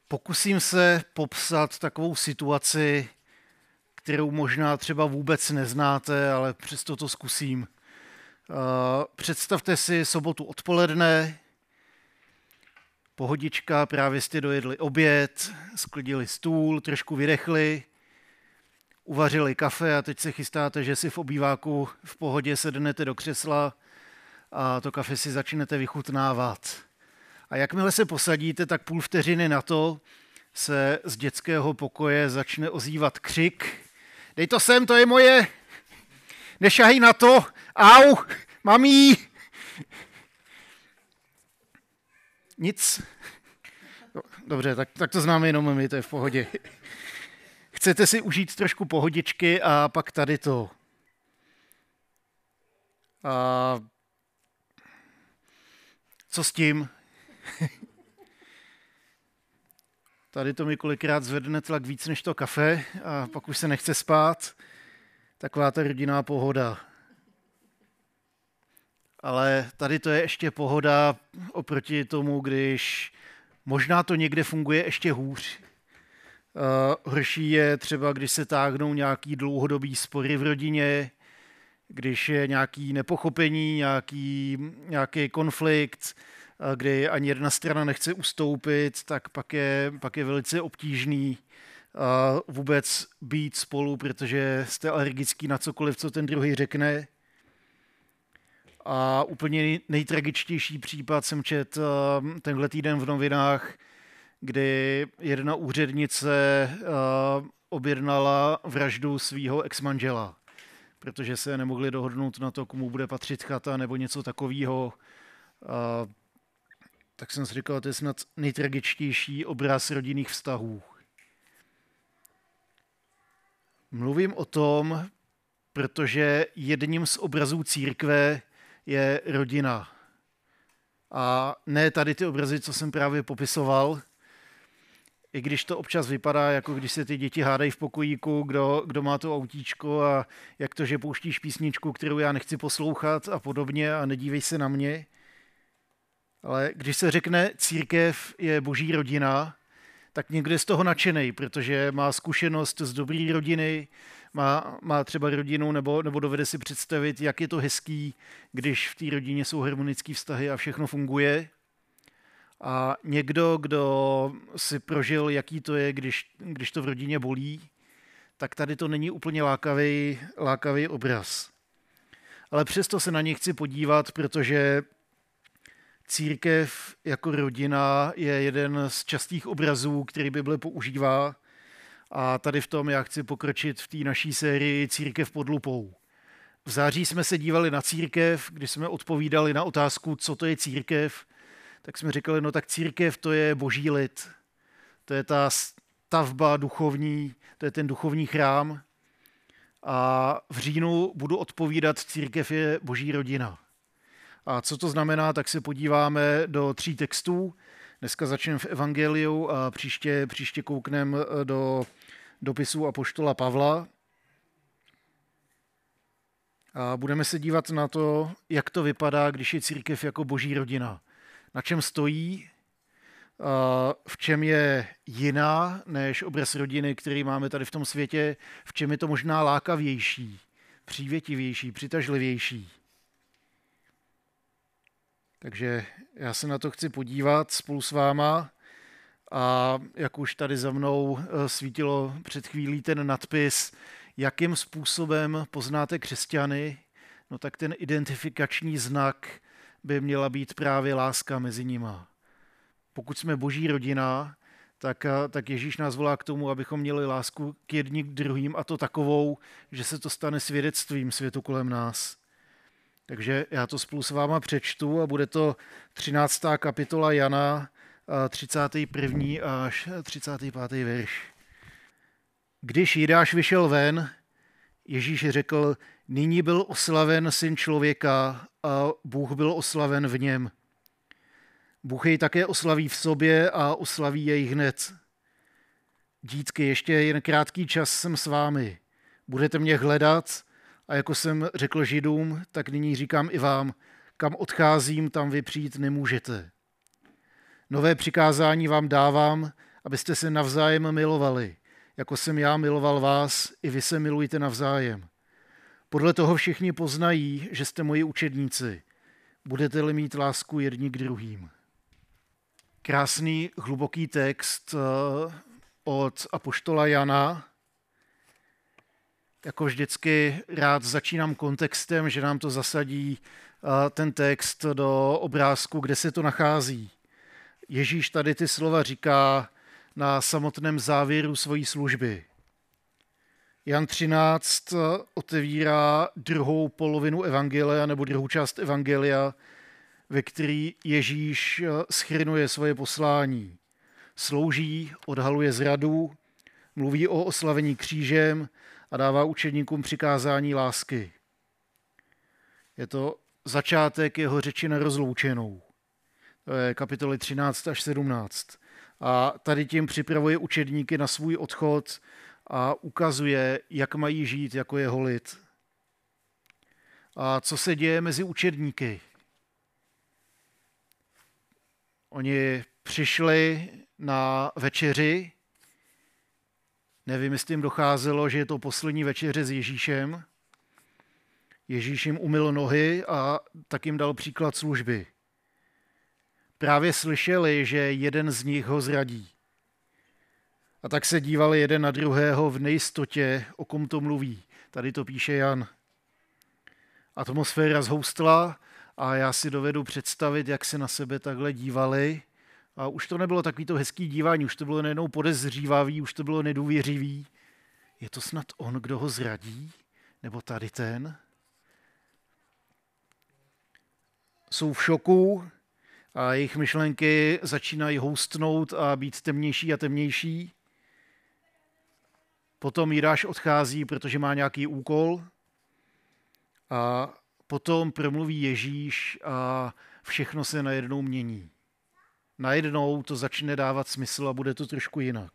Pokusím se popsat takovou situaci, kterou možná třeba vůbec neznáte, ale přesto to zkusím. Představte si sobotu odpoledne, pohodička, právě jste dojedli oběd, sklidili stůl, trošku vydechli, uvařili kafe a teď se chystáte, že si v obýváku v pohodě sednete do křesla a to kafe si začnete vychutnávat. A jakmile se posadíte, tak půl vteřiny na to se z dětského pokoje začne ozývat křik. Dej to sem, to je moje! Nešahej na to! Au! Mamí! Nic. Dobře, tak to známe jenom my, to je v pohodě. Chcete si užít trošku pohodičky a pak tady to. A co s tím? Tady to mi kolikrát zvedne tlak víc než to kafe a pak už se nechce spát. Taková ta rodinná pohoda. Ale tady to je ještě pohoda oproti tomu, když možná to někde funguje ještě hůř. Horší je třeba, když se táhnou nějaký dlouhodobý spory v rodině, když je nějaký nepochopení, nějaký konflikt, kdy ani jedna strana nechce ustoupit, tak pak je velice obtížný vůbec být spolu, protože jste alergický na cokoliv, co ten druhý řekne. A úplně nejtragičtější případ jsem četl tenhle týden v novinách, kdy jedna úřednice objednala vraždu svého exmanžela, protože se nemohli dohodnout na to, komu bude patřit chata nebo něco takového. Tak jsem si říkal, to je snad nejtragičtější obraz rodinných vztahů. Mluvím o tom, protože jedním z obrazů církve je rodina. A ne tady ty obrazy, co jsem právě popisoval, i když to občas vypadá, jako když se ty děti hádají v pokojíku, kdo má to autíčko a jak to, že pouštíš písničku, kterou já nechci poslouchat a podobně a nedívej se na mě. Ale když se řekne církev je boží rodina, tak někdo je z toho nadšenej, protože má zkušenost z dobré rodiny, má třeba rodinu nebo dovede si představit, jak je to hezký, když v té rodině jsou harmonické vztahy a všechno funguje. A někdo, kdo si prožil, jaký to je, když to v rodině bolí, tak tady to není úplně lákavý obraz. Ale přesto se na ně chci podívat, protože církev jako rodina je jeden z častých obrazů, který Bible používá. A tady v tom já chci pokročit v té naší sérii Církev pod lupou. V září jsme se dívali na církev, když jsme odpovídali na otázku, co to je církev, tak jsme říkali, no tak církev to je boží lid. To je ta stavba duchovní, to je ten duchovní chrám. A v říjnu budu odpovídat, církev je boží rodina. A co to znamená, tak se podíváme do 3 textů. Dneska začneme v Evangeliu a příště koukneme do dopisu apoštola Pavla. A budeme se dívat na to, jak to vypadá, když je církev jako boží rodina. Na čem stojí, v čem je jiná než obraz rodiny, který máme tady v tom světě, v čem je to možná lákavější, přívětivější, přitažlivější. Takže já se na to chci podívat spolu s váma a jak už tady za mnou svítilo před chvílí ten nadpis, jakým způsobem poznáte křesťany, no tak ten identifikační znak by měla být právě láska mezi nima. Pokud jsme boží rodina, tak Ježíš nás volá k tomu, abychom měli lásku k jedním k druhým a to takovou, že se to stane svědectvím světu kolem nás. Takže já to spolu s váma přečtu a bude to 13. kapitola Jana, 31. až 35. verš. Když Jidáš vyšel ven, Ježíš řekl, nyní byl oslaven Syn člověka a Bůh byl oslaven v něm. Bůh jej také oslaví v sobě a oslaví jej hned. Dítky, ještě jen krátký čas jsem s vámi. Budete mě hledat a jako jsem řekl Židům, tak nyní říkám i vám, kam odcházím, tam vy přijít nemůžete. Nové přikázání vám dávám, abyste se navzájem milovali. Jako jsem já miloval vás, i vy se milujte navzájem. Podle toho všichni poznají, že jste moji učedníci. Budete-li mít lásku jedni k druhým. Krásný, hluboký text od apoštola Jana. Jako vždycky rád začínám kontextem, že nám to zasadí ten text do obrázku, kde se to nachází. Ježíš tady ty slova říká na samotném závěru svojí služby. Jan 13 otevírá druhou polovinu evangelia, nebo druhou část evangelia, ve který Ježíš shrnuje svoje poslání. Slouží, odhaluje zradu, mluví o oslavení křížem a dává učedníkům přikázání lásky. Je to začátek jeho řeči na rozloučenou. To je kapitoly 13 až 17. A tady tím připravuje učedníky na svůj odchod a ukazuje, jak mají žít jako jeho lid. A co se děje mezi učedníky? Oni přišli na večeři, nevím, jestli jim docházelo, že je to poslední večeře s Ježíšem. Ježíš jim umyl nohy a tak jim dal příklad služby. Právě slyšeli, že jeden z nich ho zradí. A tak se dívali jeden na druhého v nejistotě, o kom to mluví. Tady to píše Jan. Atmosféra zhoustla a já si dovedu představit, jak se na sebe takhle dívali. A už to nebylo takový to hezký dívání, už to bylo nejednou podezřívavý, už to bylo nedůvěřivý. Je to snad on, kdo ho zradí? Nebo tady ten? Jsou v šoku a jejich myšlenky začínají houstnout a být temnější a temnější. Potom Jidáš odchází, protože má nějaký úkol. A potom promluví Ježíš a všechno se najednou mění. Najednou to začne dávat smysl a bude to trošku jinak.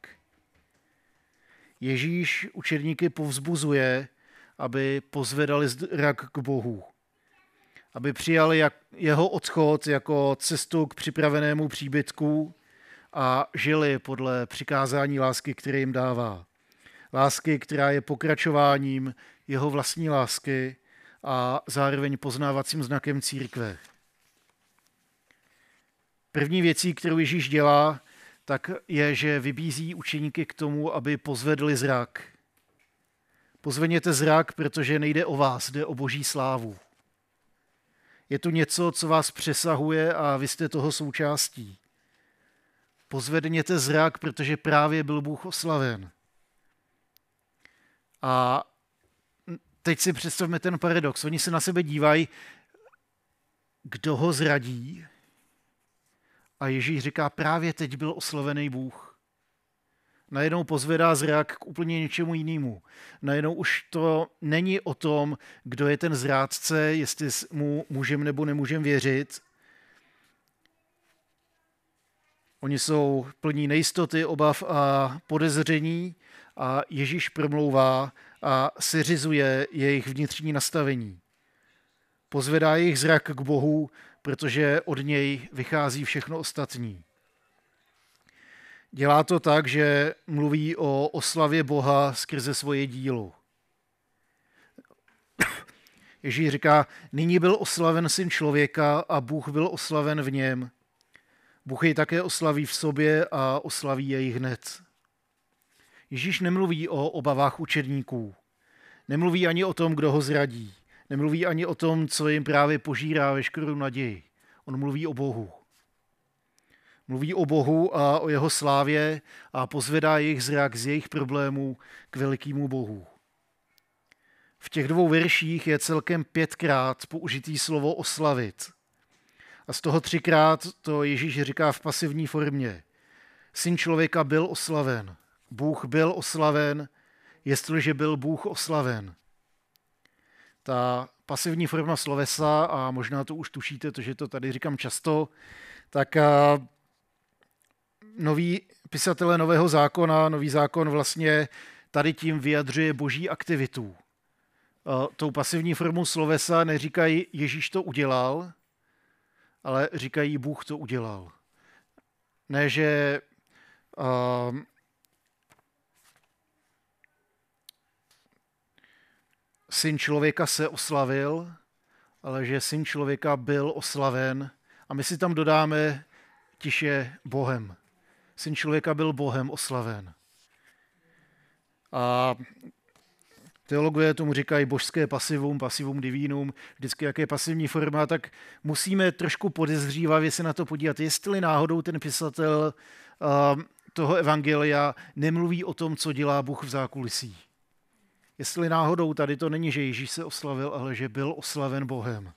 Ježíš učedníky povzbuzuje, aby pozvedali zrak k Bohu. Aby přijali jeho odchod jako cestu k připravenému příbytku a žili podle přikázání lásky, které jim dává. Lásky, která je pokračováním jeho vlastní lásky a zároveň poznávacím znakem církve. První věcí, kterou Ježíš dělá, tak je, že vybízí učeníky k tomu, aby pozvedli zrak. Pozvedněte zrak, protože nejde o vás, jde o Boží slávu. Je to něco, co vás přesahuje a vy jste toho součástí. Pozvedněte zrak, protože právě byl Bůh oslaven. A teď si představme ten paradox. Oni se na sebe dívají, kdo ho zradí. A Ježíš říká, právě teď byl oslavený Bůh. Najednou pozvedá zrak k úplně něčemu jinému. Najednou už to není o tom, kdo je ten zrádce, jestli mu můžeme nebo nemůžeme věřit. Oni jsou plní nejistoty, obav a podezření a Ježíš promlouvá a seřizuje jejich vnitřní nastavení. Pozvedá jejich zrak k Bohu, protože od něj vychází všechno ostatní. Dělá to tak, že mluví o oslavě Boha skrze svoje dílo. Ježíš říká, nyní byl oslaven Syn člověka a Bůh byl oslaven v něm. Bůh jej také oslaví v sobě a oslaví jej hned. Ježíš nemluví o obavách učedníků. Nemluví ani o tom, kdo ho zradí. Nemluví ani o tom, co jim právě požírá veškerou naději. On mluví o Bohu. Mluví o Bohu a o jeho slávě a pozvedá jejich zrak z jejich problémů k velikému Bohu. V těch 2 verších je celkem 5krát použitý slovo oslavit. A z toho 3krát to Ježíš říká v pasivní formě. Syn člověka byl oslaven. Bůh byl oslaven, jestliže byl Bůh oslaven. Ta pasivní forma slovesa, a možná to už tušíte, že to tady říkám často, tak noví pisatelé Nového zákona, Nový zákon vlastně tady tím vyjadřuje boží aktivitu. Tou pasivní formou slovesa neříkají Ježíš to udělal, ale říkají Bůh to udělal. Ne, že Syn člověka se oslavil, ale že syn člověka byl oslaven. A my si tam dodáme tiše Bohem. Syn člověka byl Bohem oslaven. A teologové tomu říkají božské passivum divinum, vždycky jaké pasivní forma, tak musíme trošku podezřívavě se na to podívat, jestli náhodou ten pisatel toho evangelia nemluví o tom, co dělá Bůh v zákulisí. Jestli náhodou tady to není, že Ježíš se oslavil, ale že byl oslaven Bohem.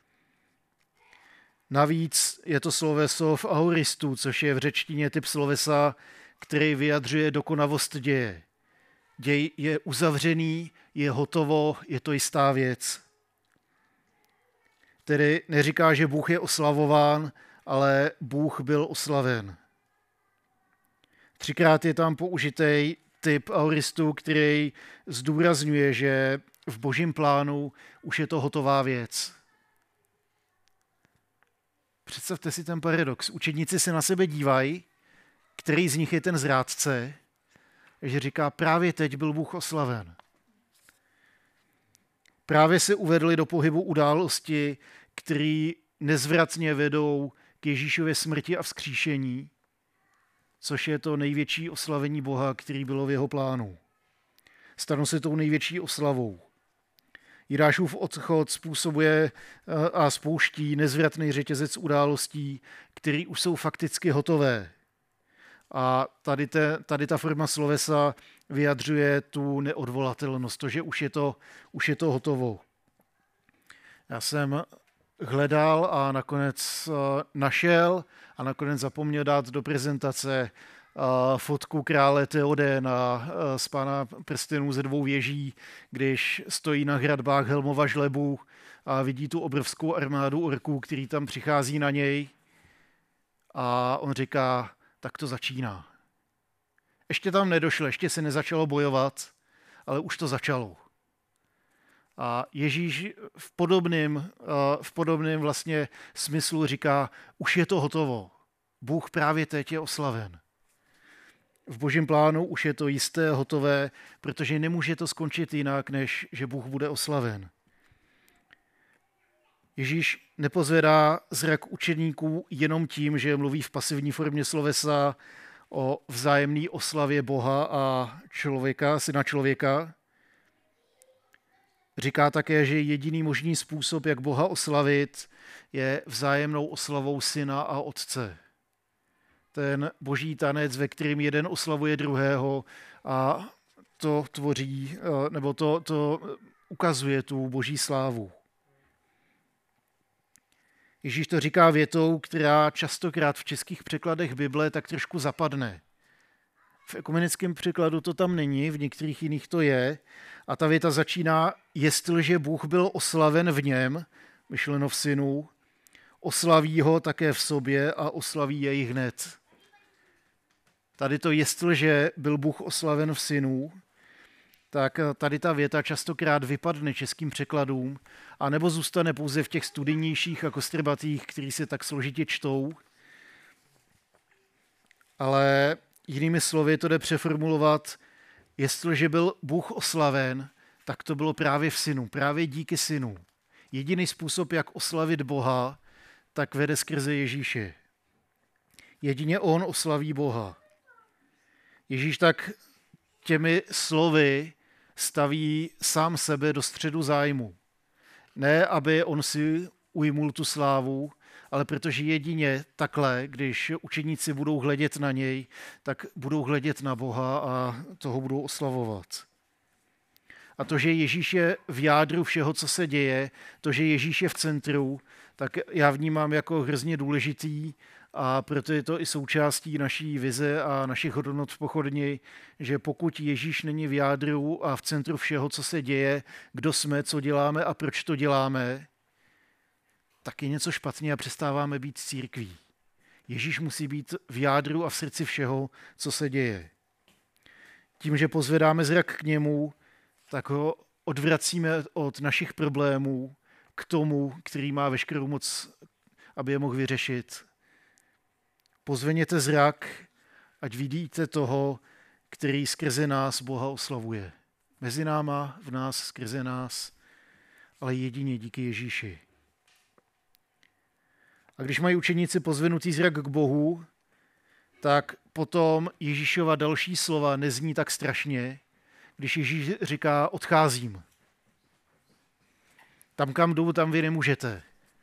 Navíc je to sloveso v aoristu, což je v řečtině typ slovesa, který vyjadřuje dokonavost děje. Děj je uzavřený, je hotovo, je to jistá věc. Tedy neříká, že Bůh je oslavován, ale Bůh byl oslaven. 3krát je tam použitý typ aoristu, který zdůrazňuje, že v božím plánu už je to hotová věc. Představte si ten paradox. Učedníci se na sebe dívají, který z nich je ten zrádce, že říká, právě teď byl Bůh oslaven. Právě se uvedli do pohybu události, které nezvratně vedou k Ježíšově smrti a vzkříšení, což je to největší oslavení Boha, který bylo v jeho plánu. Stanou se tou největší oslavou. Jidášův odchod způsobuje a spouští nezvratný řetězec událostí, které už jsou fakticky hotové. A tady ta forma slovesa vyjadřuje tu neodvolatelnost, to, že už je to hotovo. Já jsem hledal a nakonec našel a nakonec zapomněl dát do prezentace fotku krále Theodéna z Pána prstenů ze 2 věží, když stojí na hradbách Helmova žlebu a vidí tu obrovskou armádu orků, který tam přichází na něj. A on říká, tak to začíná. Ještě tam nedošlo, ještě se nezačalo bojovat, ale už to začalo. A Ježíš v podobném vlastně smyslu říká, už je to hotovo. Bůh právě teď je oslaven. V božím plánu už je to jisté, hotové, protože nemůže to skončit jinak, než že Bůh bude oslaven. Ježíš nepozvedá zrak učedníků jenom tím, že mluví v pasivní formě slovesa o vzájemné oslavě Boha a člověka, syna člověka. Říká také, že jediný možný způsob, jak Boha oslavit, je vzájemnou oslavou syna a otce. Ten boží tanec, ve kterém jeden oslavuje druhého a to tvoří, nebo to ukazuje tu boží slávu. Ježíš to říká větou, která častokrát v českých překladech Bible tak trošku zapadne. V ekumenickém překladu to tam není, v některých jiných to je. A ta věta začíná, jestliže Bůh byl oslaven v něm, myšleno v synu, oslaví ho také v sobě a oslaví jej hned. Tady to jestliže byl Bůh oslaven v synu, tak tady ta věta častokrát vypadne českým překladům, anebo zůstane pouze v těch studijnějších a kostrbatých, který se tak složitě čtou. Ale jinými slovy to jde přeformulovat, jestliže byl Bůh oslaven, tak to bylo právě v synu, právě díky synu. Jediný způsob, jak oslavit Boha, tak vede skrze Ježíše. Jedině on oslaví Boha. Ježíš tak těmi slovy staví sám sebe do středu zájmu. Ne, aby on si ujmul tu slávu, ale protože jedině takhle, když učeníci budou hledět na něj, tak budou hledět na Boha a toho budou oslavovat. A to, že Ježíš je v jádru všeho, co se děje, to, že Ježíš je v centru, tak já vnímám jako hrozně důležitý a proto je to i součástí naší vize a našich hodnot v Pochodni, že pokud Ježíš není v jádru a v centru všeho, co se děje, kdo jsme, co děláme a proč to děláme, tak je něco špatně a přestáváme být církví. Ježíš musí být v jádru a v srdci všeho, co se děje. Tím, že pozvedáme zrak k němu, tak ho odvracíme od našich problémů k tomu, který má veškerou moc, aby je mohl vyřešit. Pozveněte zrak ať vidíte toho, který skrze nás Boha oslavuje. Mezi náma, v nás, skrze nás, ale jedině díky Ježíši. A když mají učeníci pozvednutý zrak k Bohu, tak potom Ježíšova další slova nezní tak strašně, když Ježíš říká odcházím. Tam, kam jdu, tam vy nemůžete.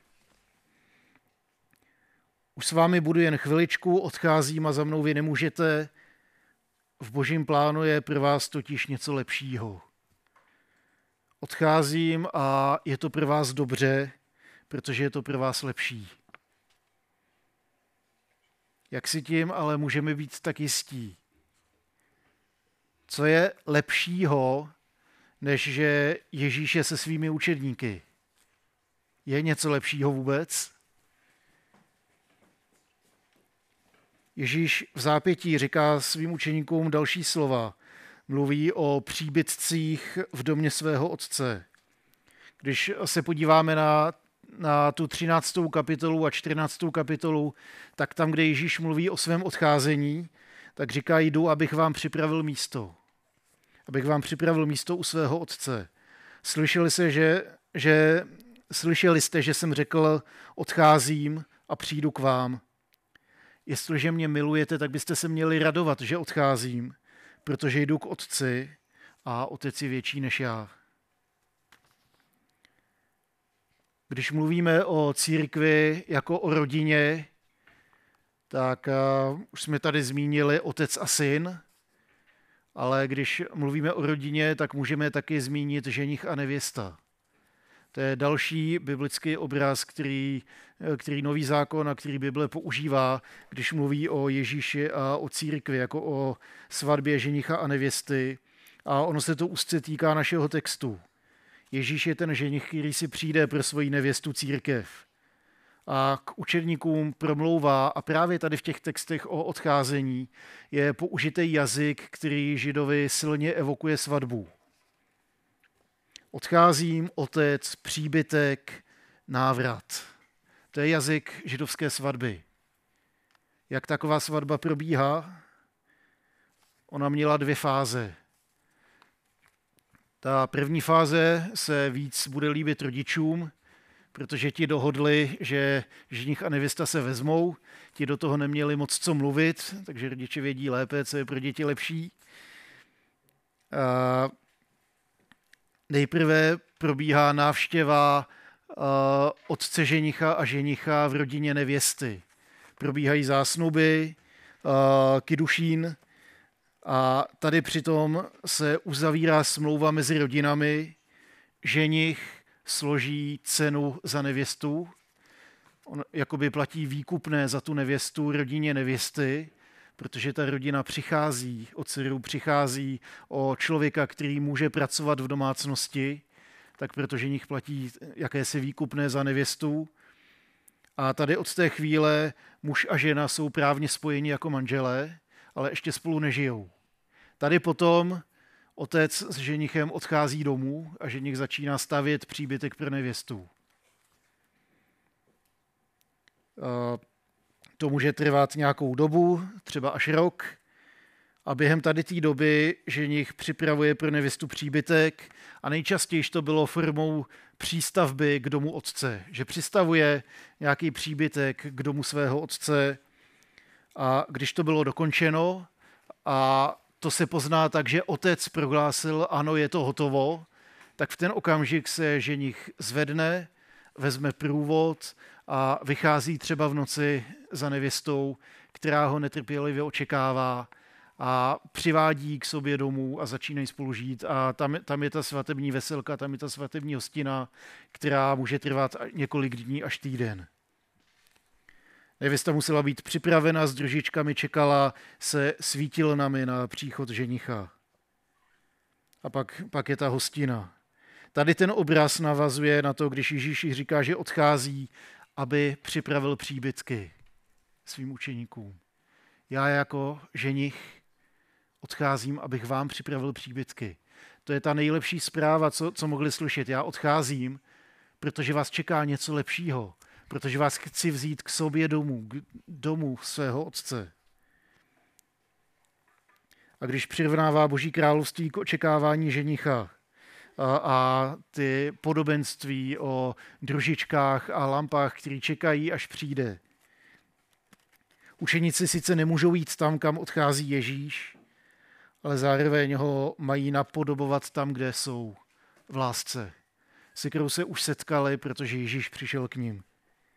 Už s vámi budu jen chviličku, odcházím a za mnou vy nemůžete. V Božím plánu je pro vás totiž něco lepšího. Odcházím a je to pro vás dobře, protože je to pro vás lepší. Jak si tím ale můžeme být tak jistí? Co je lepšího, než že Ježíš je se svými učedníky? Je něco lepšího vůbec? Ježíš v zápětí říká svým učeníkům další slova. Mluví o příbytcích v domě svého otce. Když se podíváme na tu 13. kapitolu a 14. kapitolu, tak tam, kde Ježíš mluví o svém odcházení, tak říká, jdu, abych vám připravil místo. Abych vám připravil místo u svého otce. Slyšeli jste, že jsem řekl, odcházím a přijdu k vám. Jestliže mě milujete, tak byste se měli radovat, že odcházím, protože jdu k otci a otec je větší než já. Když mluvíme o církvi jako o rodině, tak už jsme tady zmínili otec a syn, ale když mluvíme o rodině, tak můžeme taky zmínit ženich a nevěsta. To je další biblický obraz, který Nový zákon a který Bible používá, když mluví o Ježíši a o církvi, jako o svatbě ženicha a nevěsty. A ono se to úzce týká našeho textu. Ježíš je ten ženich, který si přijde pro svoji nevěstu církev. A k učedníkům promlouvá, a právě tady v těch textech o odcházení je použitý jazyk, který Židovi silně evokuje svatbu. Odcházím, otec, příbytek, návrat. To je jazyk židovské svatby. Jak taková svatba probíhá? Ona měla 2 fáze. Ta první fáze se víc bude líbit rodičům, protože ti dohodli, že ženich a nevěsta se vezmou, ti do toho neměli moc co mluvit, takže rodiče vědí lépe, co je pro děti lepší. Nejprve probíhá návštěva otce ženicha a ženicha v rodině nevěsty. Probíhají zásnuby, kidušín a tady přitom se uzavírá smlouva mezi rodinami. Ženich složí cenu za nevěstu, on jakoby platí výkupné za tu nevěstu rodině nevěsty, protože ta rodina přichází o dceru, přichází o člověka, který může pracovat v domácnosti, tak proto ženich platí jakési výkupné za nevěstu. A tady od té chvíle muž a žena jsou právně spojeni jako manželé, ale ještě spolu nežijou. Tady potom otec s ženichem odchází domů a ženich začíná stavět příbytek pro nevěstu. To může trvat nějakou dobu, třeba až rok. A během tady té doby ženich připravuje pro nevěstu příbytek a nejčastěji to bylo formou přístavby k domu otce, že přistavuje nějaký příbytek k domu svého otce a když to bylo dokončeno a to se pozná tak, že otec prohlásil, ano, je to hotovo, tak v ten okamžik se ženich zvedne, vezme průvod a vychází třeba v noci za nevěstou, která ho netrpělivě očekává a přivádí k sobě domů a začínají spolu žít. A tam je ta svatební veselka, tam je ta svatební hostina, která může trvat několik dní až týden. Nevěsta musela být připravena, s družičkami čekala se svítilnami na příchod ženicha. A pak je ta hostina. Tady ten obraz navazuje na to, když Ježíš říká, že odchází, aby připravil příbytky svým učeníkům. Já jako ženich odcházím, abych vám připravil příbytky. To je ta nejlepší zpráva, co mohli slyšet. Já odcházím, protože vás čeká něco lepšího, protože vás chci vzít k sobě domů svého otce. A když přirovnává Boží království k očekávání ženicha a ty podobenství o družičkách a lampách, které čekají, až přijde. Učeníci sice nemůžou jít tam, kam odchází Ježíš, ale zároveň ho mají napodobovat tam, kde jsou, v lásce, se kterou se už setkali, protože Ježíš přišel k nim.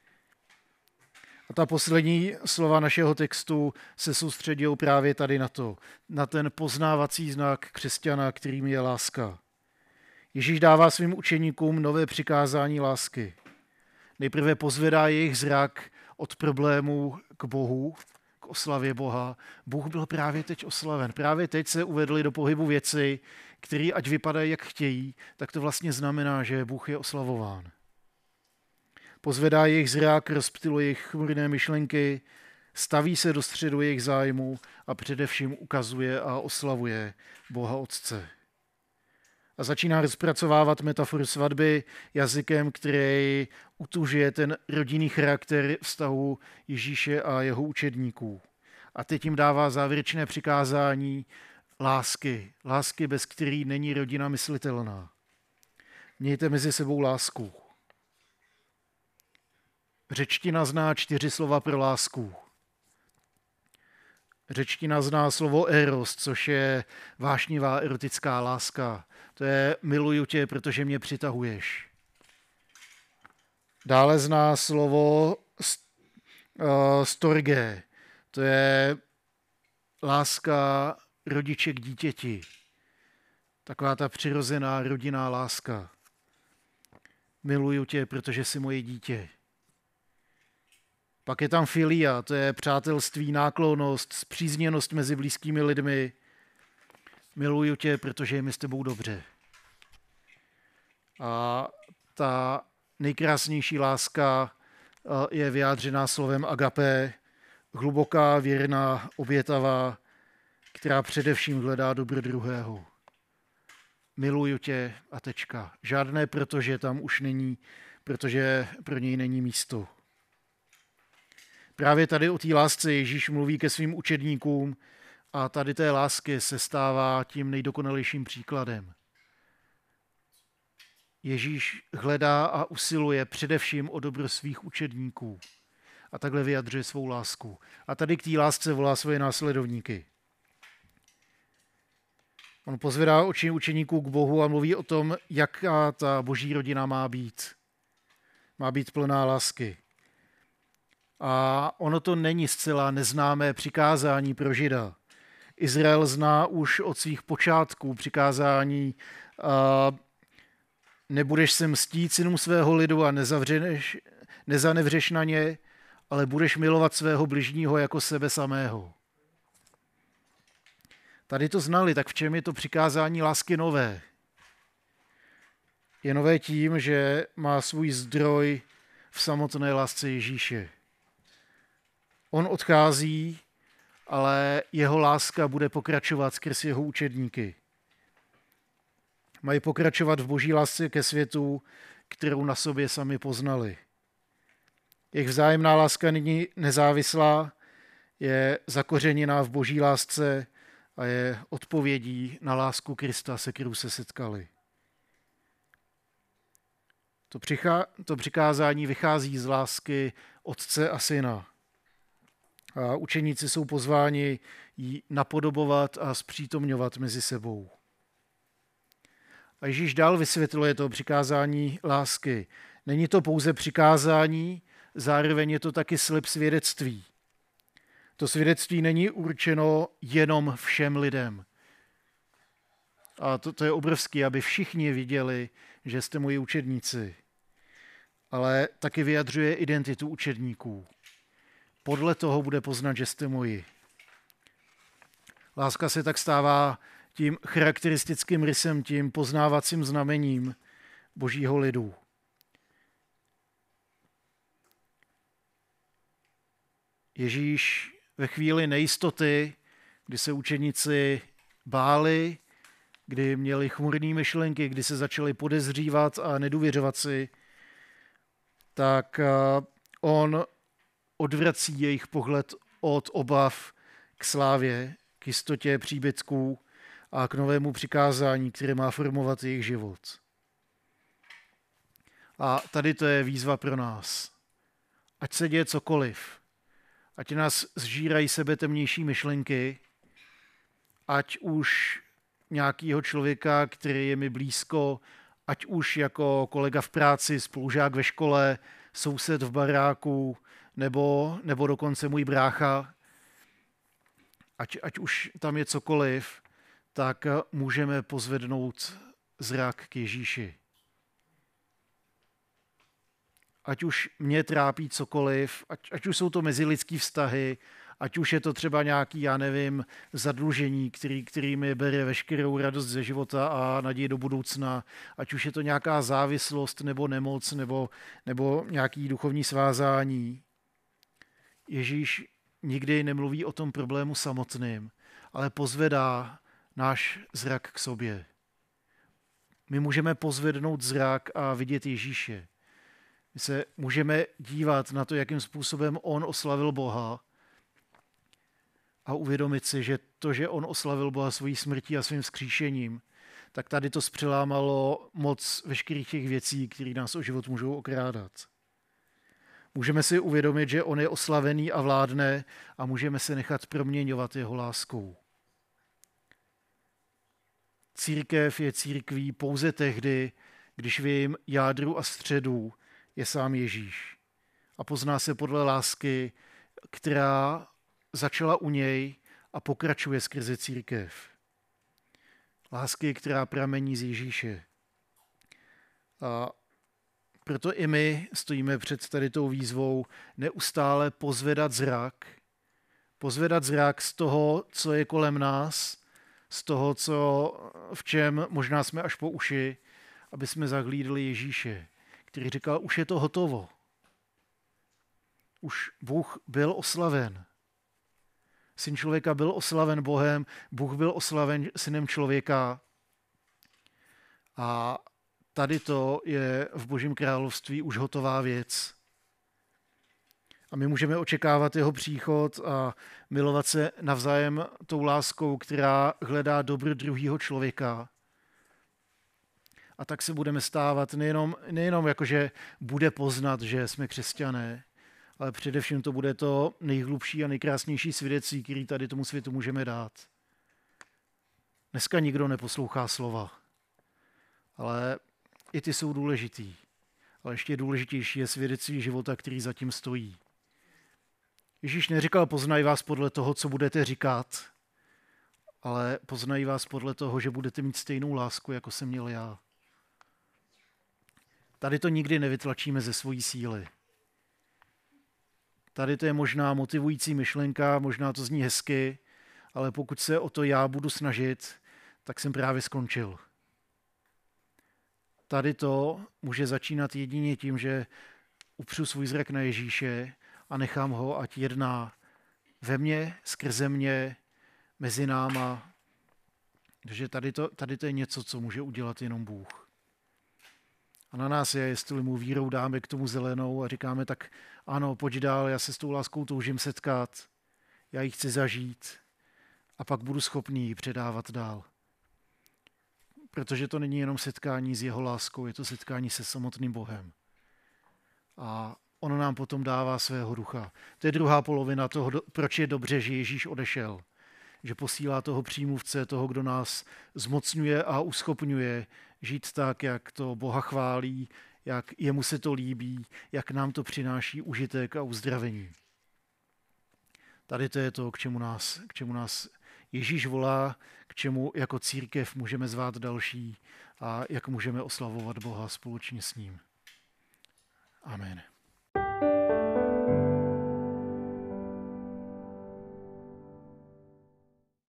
A ta poslední slova našeho textu se soustředí právě tady na to, na ten poznávací znak křesťana, kterým je láska. Ježíš dává svým učeníkům nové přikázání lásky. Nejprve pozvedá jejich zrak od problémů k Bohu, k oslavě Boha. Bůh byl právě teď oslaven. Právě teď se uvedly do pohybu věci, které ať vypadají, jak chtějí, tak to vlastně znamená, že Bůh je oslavován. Pozvedá jejich zrak, rozptyluje jejich chmurné myšlenky, staví se do středu jejich zájmu a především ukazuje a oslavuje Boha Otce. A začíná rozpracovávat metaforu svatby jazykem, který utužuje ten rodinný charakter vztahu Ježíše a jeho učedníků. A teď jim dává závěrečné přikázání lásky. Lásky, bez který není rodina myslitelná. Mějte mezi sebou lásku. Řečtina zná 4 slova pro lásku. Řečtina zná slovo eros, což je vášnivá erotická láska. To je miluju tě, protože mě přitahuješ. Dále zná slovo storge. To je láska rodiče k dítěti. Taková ta přirozená rodinná láska. Miluju tě, protože jsi moje dítě. Pak je tam filia, to je přátelství, náklonnost, spřízněnost mezi blízkými lidmi. Miluju tě, protože je mi s tebou dobře. A ta nejkrásnější láska je vyjádřená slovem agape, hluboká, věrná, obětavá, která především hledá dobro druhého. Miluju tě a tečka. Žádné protože tam už není, protože pro něj není místo. Právě tady o té lásce Ježíš mluví ke svým učedníkům a tady té lásky se stává tím nejdokonalejším příkladem. Ježíš hledá a usiluje především o dobro svých učedníků a takhle vyjadřuje svou lásku. A tady k té lásce volá svoje následovníky. On pozvedá oči učeníků k Bohu a mluví o tom, jaká ta boží rodina má být. Má být plná lásky. A ono to není zcela neznámé přikázání pro Žida. Izrael zná už od svých počátků přikázání nebudeš se mstít synům svého lidu a nezanevřeš na ně, ale budeš milovat svého bližního jako sebe samého. Tady to znali, tak v čem je to přikázání lásky nové? Je nové tím, že má svůj zdroj v samotné lásce Ježíše. On odchází, ale jeho láska bude pokračovat skrz jeho učedníky. Mají pokračovat v boží lásce ke světu, kterou na sobě sami poznali. Jejich vzájemná láska není nezávislá, je zakořeněná v boží lásce a je odpovědí na lásku Krista, se kterou se setkali. To přikázání vychází z lásky Otce a Syna. A učeníci jsou pozváni ji napodobovat a zpřítomňovat mezi sebou. A Ježíš dál vysvětluje to přikázání lásky. Není to pouze přikázání, zároveň je to taky slib svědectví. To svědectví není určeno jenom všem lidem. A to je obrovský, aby všichni viděli, že jste moji učedníci. Ale taky vyjadřuje identitu učedníků. Podle toho bude poznat, že jste moji. Láska se tak stává tím charakteristickým rysem, tím poznávacím znamením božího lidu. Ježíš ve chvíli nejistoty, kdy se učedníci báli, kdy měli chmurné myšlenky, kdy se začali podezřívat a nedůvěřovat si, tak on odvrací jejich pohled od obav k slávě, k k jistotě příbytků a k novému přikázání, které má formovat jejich život. A tady to je výzva pro nás. Ať se děje cokoliv, ať nás zžírají sebetemnější myšlenky, ať už nějakého člověka, který je mi blízko, ať už jako kolega v práci, spolužák ve škole, soused v baráku, nebo dokonce můj brácha, ať už tam je cokoliv, tak můžeme pozvednout zrak k Ježíši. Ať už mě trápí cokoliv, ať už jsou to mezilidský vztahy, ať už je to třeba nějaký, zadlužení, který mi bere veškerou radost ze života a naději do budoucna, ať už je to nějaká závislost nebo nemoc nebo nějaký duchovní svázání. Ježíš nikdy nemluví o tom problému samotným, ale pozvedá náš zrak k sobě. My můžeme pozvednout zrak a vidět Ježíše. My se můžeme dívat na to, jakým způsobem on oslavil Boha a uvědomit si, že to, že on oslavil Boha svojí smrtí a svým vzkříšením, tak tady to zpřelámalo moc veškerých těch věcí, které nás o život můžou okrádat. Můžeme si uvědomit, že on je oslavený a vládne a můžeme se nechat proměňovat jeho láskou. Církev je církví pouze tehdy, když v jejím jádru a středu je sám Ježíš. A pozná se podle lásky, která začala u něj a pokračuje skrze církev. Lásky, která pramení z Ježíše. A proto i my stojíme před tady tou výzvou neustále pozvedat zrak. Pozvedat zrak z toho, co je kolem nás, z toho, v čem možná jsme až po uši, aby jsme zahlídli Ježíše, který říkal, už je to hotovo. Už Bůh byl oslaven. Syn člověka byl oslaven Bohem, Bůh byl oslaven synem člověka. A tady to je v Božím království už hotová věc. A my můžeme očekávat jeho příchod a milovat se navzájem tou láskou, která hledá dobro druhého člověka. A tak se budeme stávat nejenom jakože bude poznat, že jsme křesťané, ale především to bude to nejhlubší a nejkrásnější svědectví, který tady tomu světu můžeme dát. Dneska nikdo neposlouchá slova, ale i ty jsou důležitý. Ale ještě důležitější je svědectví života, který zatím stojí. Ježíš neříkal, poznají vás podle toho, co budete říkat, ale poznají vás podle toho, že budete mít stejnou lásku, jako jsem měl já. Tady to nikdy nevytlačíme ze svojí síly. Tady to je možná motivující myšlenka, možná to zní hezky, ale pokud se o to já budu snažit, tak jsem právě skončil. Tady to může začínat jedině tím, že upřu svůj zrak na Ježíše a nechám ho, ať jedná ve mně, skrze mě, mezi náma. Takže tady to je něco, co může udělat jenom Bůh. A na nás je, jestli mu vírou dáme k tomu zelenou a říkáme, tak ano, pojď dál, já se s tou láskou toužím setkat, já ji chci zažít a pak budu schopný ji předávat dál. Protože to není jenom setkání s jeho láskou, je to setkání se samotným Bohem. A on nám potom dává svého ducha. To je druhá polovina toho, proč je dobře, že Ježíš odešel. Že posílá toho přímluvce, toho, kdo nás zmocňuje a uschopňuje žít tak, jak to Boha chválí, jak jemu se to líbí, jak nám to přináší užitek a uzdravení. Tady to je to, k čemu nás Ježíš volá, k čemu jako církev můžeme zvát další a jak můžeme oslavovat Boha společně s ním. Amen.